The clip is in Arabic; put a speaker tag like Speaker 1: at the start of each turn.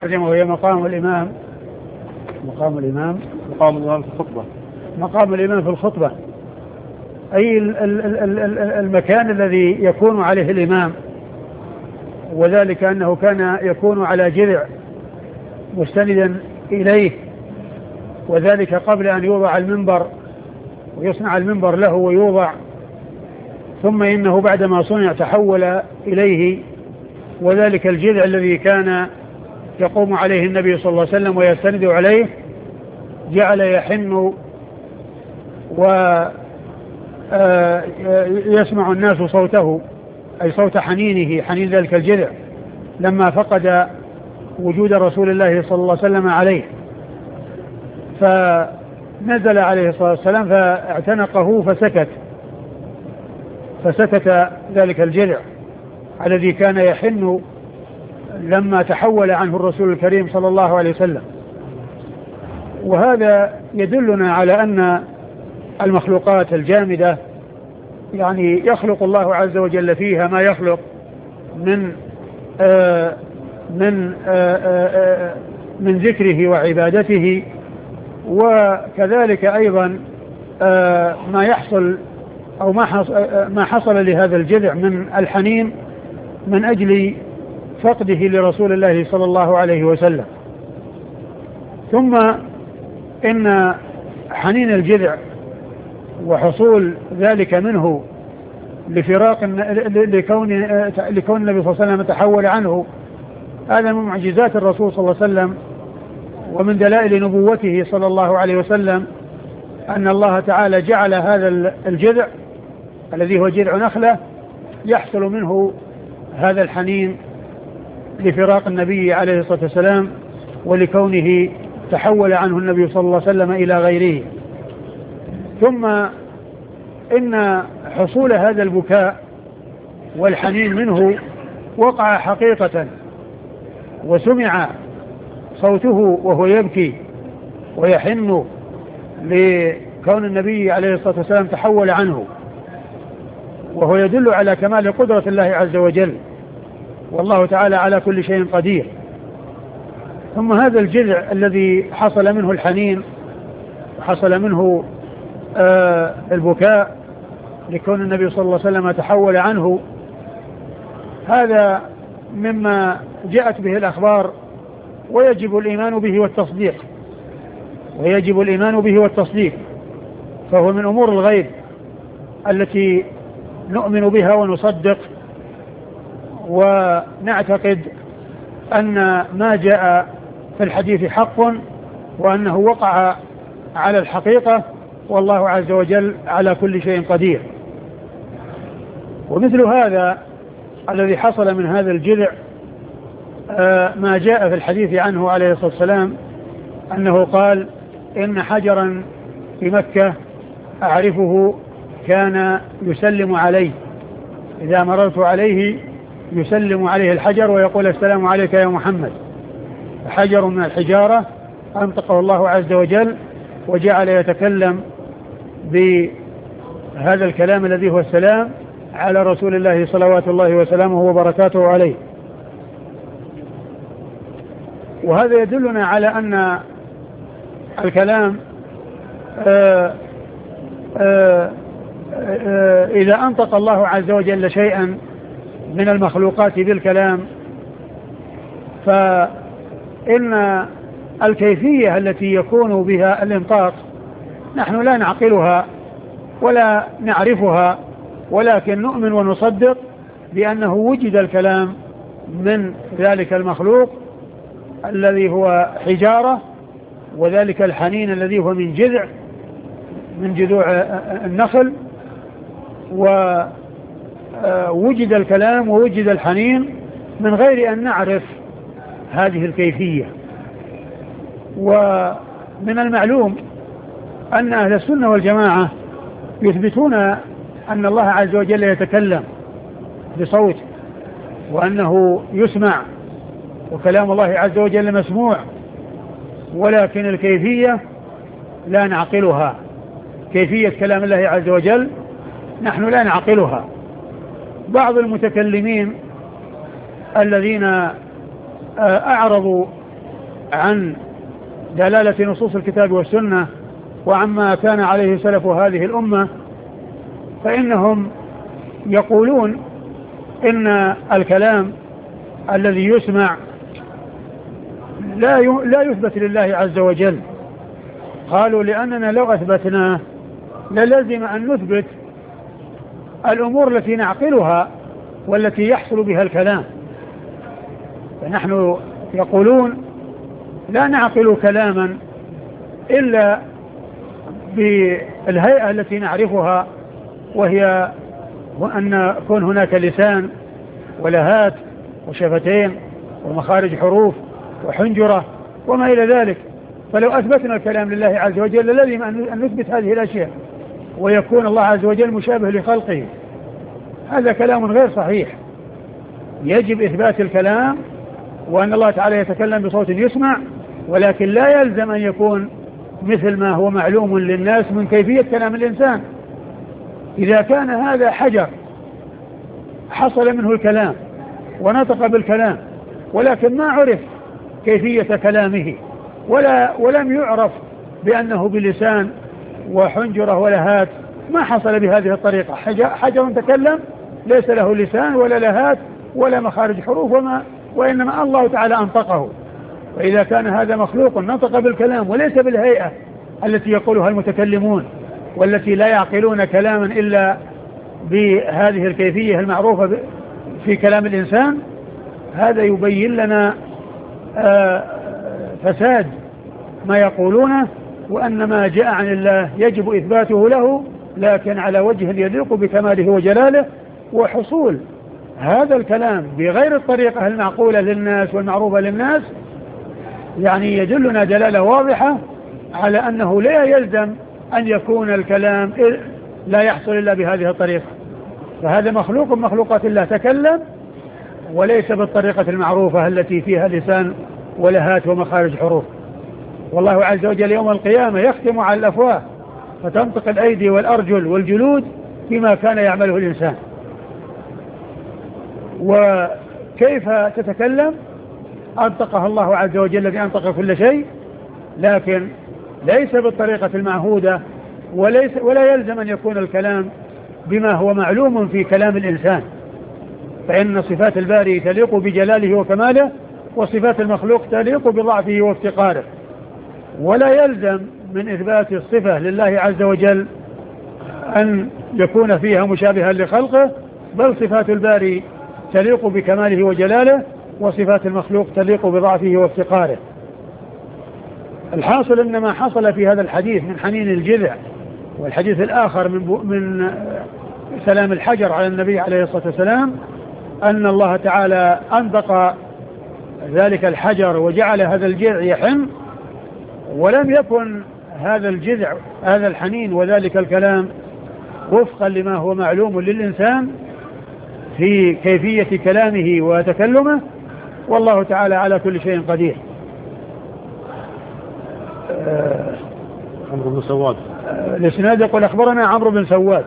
Speaker 1: وهي مقام الإمام
Speaker 2: في الخطبة.
Speaker 1: مقام الإمام في الخطبة أي المكان الذي يكون عليه الإمام، وذلك أنه كان يكون على جذع مستندا إليه، وذلك قبل أن يوضع المنبر ويصنع المنبر له ويوضع، ثم إنه بعدما صنع تحول إليه، وذلك الجذع الذي كان يقوم عليه النبي صلى الله عليه وسلم ويستند عليه جعل يحن ويسمع الناس صوته، أي صوت حنينه، حنين ذلك الجذع لما فقد وجود رسول الله صلى الله عليه وسلم عليه، فنزل عليه الصلاة والسلام فاعتنقه فسكت ذلك الجذع الذي كان يحن لما تحول عنه الرسول الكريم صلى الله عليه وسلم. وهذا يدلنا على أن المخلوقات الجامدة يعني يخلق الله عز وجل فيها ما يخلق من ذكره وعبادته، وكذلك أيضا ما يحصل أو ما حصل لهذا الجذع من الحنين من أجل فقده لرسول الله صلى الله عليه وسلم. ثم إن حنين الجذع وحصول ذلك منه لفراق لكون النبي صلى الله عليه وسلم تحول عنه، هذا من معجزات الرسول صلى الله عليه وسلم ومن دلائل نبوته صلى الله عليه وسلم، أن الله تعالى جعل هذا الجذع الذي هو جذع نخلة يحصل منه هذا الحنين لفراق النبي عليه الصلاة والسلام، ولكونه تحول عنه النبي صلى الله عليه وسلم إلى غيره. ثم إن حصول هذا البكاء والحنين منه وقع حقيقة، وسمع صوته وهو يبكي ويحن لكون النبي عليه الصلاة والسلام تحول عنه، وهو يدل على كمال قدرة الله عز وجل، والله تعالى على كل شيء قدير. ثم هذا الجذع الذي حصل منه الحنين وحصل منه البكاء لكون النبي صلى الله عليه وسلم تحول عنه، هذا مما جاءت به الأخبار ويجب الإيمان به والتصديق، فهو من أمور الغيب التي نؤمن بها ونصدق، ونعتقد أن ما جاء في الحديث حق، وأنه وقع على الحقيقة، والله عز وجل على كل شيء قدير. ومثل هذا الذي حصل من هذا الجذع ما جاء في الحديث عنه عليه الصلاة والسلام أنه قال: إن حجرا في مكة أعرفه كان يسلم عليه، إذا مررت عليه يسلم عليه الحجر ويقول: السلام عليك يا محمد. حجر من الحجارة أنطقه الله عز وجل وجعل يتكلم بهذا الكلام الذي هو السلام على رسول الله صلوات الله وسلامه وبركاته عليه. وهذا يدلنا على أن الكلام إذا أنطق الله عز وجل شيئا من المخلوقات بالكلام، فإن الكيفية التي يكون بها الإنطاق نحن لا نعقلها ولا نعرفها، ولكن نؤمن ونصدق بأنه وجد الكلام من ذلك المخلوق الذي هو حجارة، وذلك الحنين الذي هو من جذوع النخل، ووجد الكلام ووجد الحنين من غير أن نعرف هذه الكيفية. ومن المعلوم أن أهل السنة والجماعة يثبتون أن الله عز وجل يتكلم بصوت، وأنه يسمع، وكلام الله عز وجل مسموع، ولكن الكيفية لا نعقلها. كيفية كلام الله عز وجل نحن لا نعقلها. بعض المتكلمين الذين أعرضوا عن دلالة نصوص الكتاب والسنة وعما كان عليه سلف هذه الأمة، فإنهم يقولون إن الكلام الذي يسمع لا يثبت لله عز وجل. قالوا لأننا لو أثبتناه للزم أن نثبت الأمور التي نعقلها والتي يحصل بها الكلام. فنحن يقولون لا نعقل كلاما إلا بالهيئة التي نعرفها، وهي أن يكون هناك لسان ولهات وشفتين ومخارج حروف وحنجرة وما إلى ذلك. فلو أثبتنا الكلام لله عز وجل لازم أن نثبت هذه الأشياء ويكون الله عز وجل مشابه لخلقه. هذا كلام غير صحيح. يجب إثبات الكلام وأن الله تعالى يتكلم بصوت يسمع، ولكن لا يلزم أن يكون مثل ما هو معلوم للناس من كيفية كلام الإنسان. إذا كان هذا حجر حصل منه الكلام ونطق بالكلام ولكن ما عرف كيفية كلامه ولم يعرف بأنه بلسان وحنجرة ولهات، ما حصل بهذه الطريقة. حجر تكلم ليس له لسان ولا لهات ولا مخارج حروف وإنما الله تعالى أنطقه. وإذا كان هذا مخلوق نطق بالكلام وليس بالهيئة التي يقولها المتكلمون والتي لا يعقلون كلاما إلا بهذه الكيفية المعروفة في كلام الإنسان، هذا يبين لنا فساد ما يقولونه، وأن ما جاء عن الله يجب إثباته له لكن على وجه يليق بكماله وجلاله. وحصول هذا الكلام بغير الطريقة المعقولة للناس والمعروفة للناس يعني يدلنا دلالة واضحة على أنه لا يلزم أن يكون الكلام لا يحصل إلا بهذه الطريقة. فهذا مخلوق من مخلوقات الله تكلم وليس بالطريقة المعروفة التي فيها لسان ولهات ومخارج حروف. والله عز وجل يوم القيامة يختم على الأفواه فتنطق الأيدي والأرجل والجلود فيما كان يعمله الإنسان. وكيف تتكلم؟ أنطقها الله عز وجل الذي أنطق كل شيء، لكن ليس بالطريقة المعهودة ولا يلزم أن يكون الكلام بما هو معلوم في كلام الإنسان، فإن صفات الباري تليق بجلاله وكماله وصفات المخلوق تليق بضعفه وافتقاره. ولا يلزم من إثبات الصفة لله عز وجل أن يكون فيها مشابها لخلقه، بل صفات الباري تليق بكماله وجلاله وصفات المخلوق تليق بضعفه وافتقاره. الحاصل أن ما حصل في هذا الحديث من حنين الجذع، والحديث الآخر من سلام الحجر على النبي عليه الصلاة والسلام، أن الله تعالى أنطق ذلك الحجر وجعل هذا الجذع يحن، ولم يكن هذا الجذع هذا الحنين وذلك الكلام وفقا لما هو معلوم للإنسان في كيفية كلامه وتكلمه، والله تعالى على كل شيء قدير.
Speaker 2: عمرو بن سواد.
Speaker 1: الإسناد يقول أخبرنا عمرو بن سواد